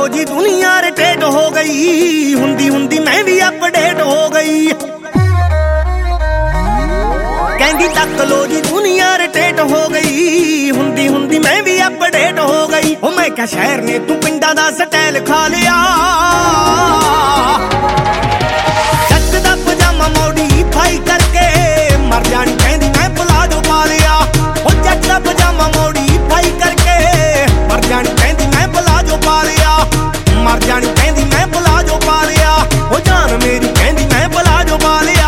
जी दुनिया रिटेट हो गई, हुंदी हुंदी मैं भी अपडेट हो गई। कहंदी तक लो जी दुनिया रिटेट हो गई, हुंदी हुंदी मैं भी अपडेट हो गई। ओ मैं क्या शहर ने तू पिंडा दा स्टाइल खा लिया, जट दा पजामा मॉडिफाई करके मर जानी कहंदी मैं प्लाजो पा लिया। ओ जट दा पजामा मॉडिफाई करके मर जानी कहंदी मैं प्लाजो पा लिया, मर जानी कहंदी मैं प्लाजो पा लिया। ओ जान मेरी कहंदी मैं प्लाजो पा लिया।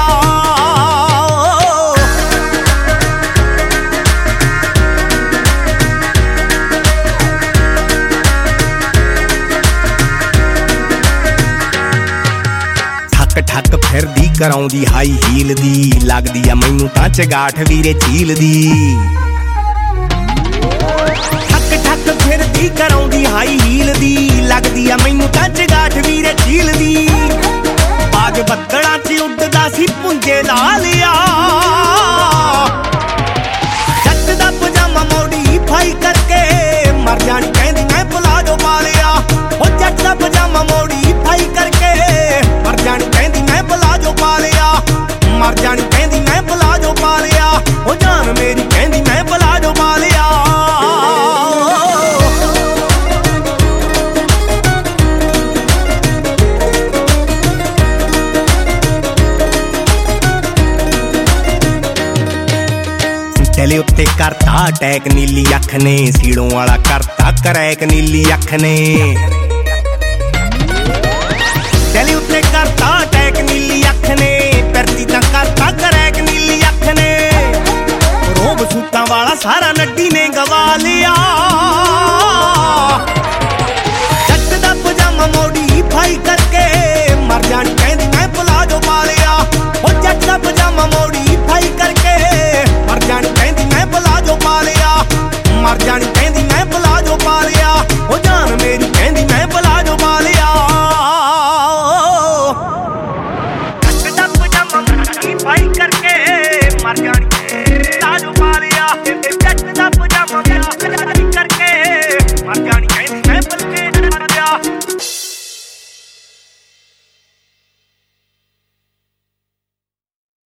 ठक फिरदी कराउंदी हाई हील दी, लगदी आ मैनू तां चगाठ वीरे झील दी। ठक ठक फिरदी कराउंदी हाई हील दी, लगदी आ मैनू तां चगाठ वीरे झील दी। बाज बदलां च उड़दा सी पुंजे ला लिया, जट दा पजामा मॉडिफाई करके मर जानी कहंदी मैं प्लाजो पा लिया। ओ जट दा पजामा मॉडिफाई करके मर जानी कहंदी मैं प्लाजो पा लिया, मर जानी कहंदी मैं प्लाजो पा लिया। ओ जान मेरी कहंदी मैं प्लाजो पा लिया। चले उत्ते करता अटैक नीली अख ने, सीड़ों वाला करता करैक नीली अख ने।